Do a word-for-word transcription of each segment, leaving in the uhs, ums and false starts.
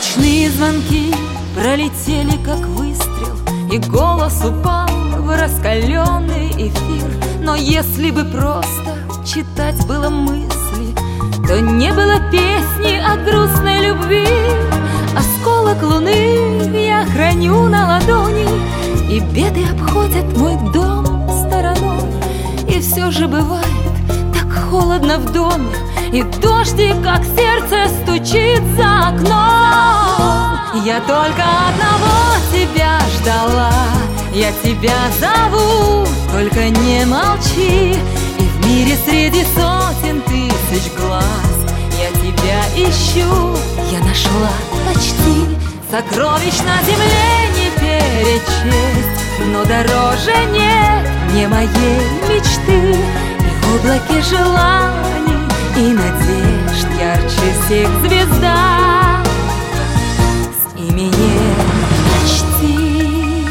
Ночные звонки пролетели, как выстрел, и голос упал в раскаленный эфир. Но если бы просто читать было мысли, то не было песни о грустной любви. Осколок луны я храню на ладони, и беды обходят мой дом стороной. И все же бывает так холодно в доме, и дождик, как сердце, стучит за окном. Я только одного тебя ждала, я тебя зову, только не молчи. И в мире среди сотен тысяч глаз я тебя ищу. Я нашла почти сокровищ на земле не перечесть, но дороже нет мне моей мечты. И в облаке желаний и надежд ярче всех звезда с именем почти.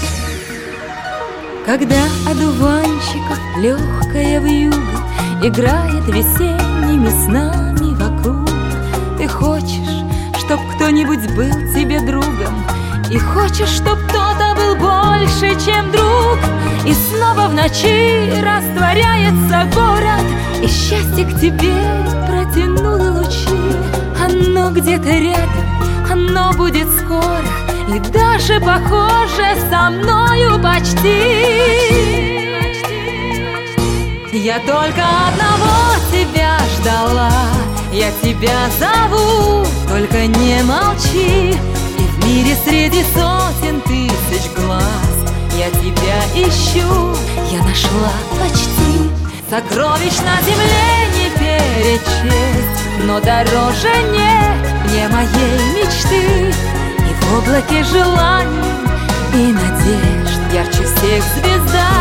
Когда одуванчиков легкая вьюга играет весенними снами вокруг, ты хочешь, чтоб кто-нибудь был тебе другом, и хочешь, чтоб кто-то был больше, чем друг. И снова в ночи растворяется город, и счастье к тебе протянуло лучи. Оно где-то рядом, оно будет скоро, и даже похоже со мною почти. Я только одного тебя ждала, я тебя зову, только не молчи. И в мире среди сотен тысяч глаз я тебя ищу. Я нашла почти сокровищ на земле не перечесть, но дороже нет мне моей мечты. И в облаке желаний и надежд ярче всех звезда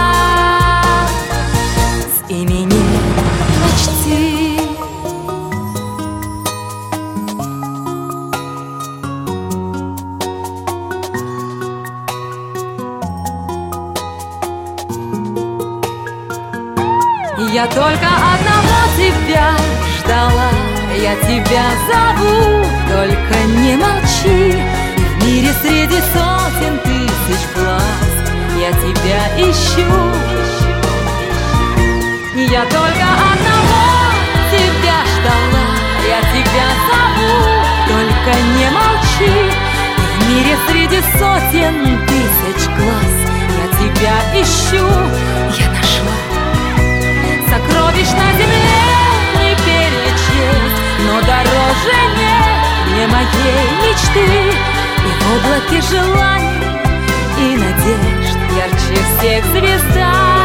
с именем почти. Я только одного тебя ждала, я тебя зову, только не молчи. И в мире среди сотен тысяч глаз я тебя ищу. Я только одного тебя ждала, я тебя зову, только не молчи. И в мире среди сотен тысяч глаз я тебя ищу. Я нашла сокровищ на земле не перечесть, но дороже нет мне моей мечты. И в облаке желаний и надежд ярче всех звезда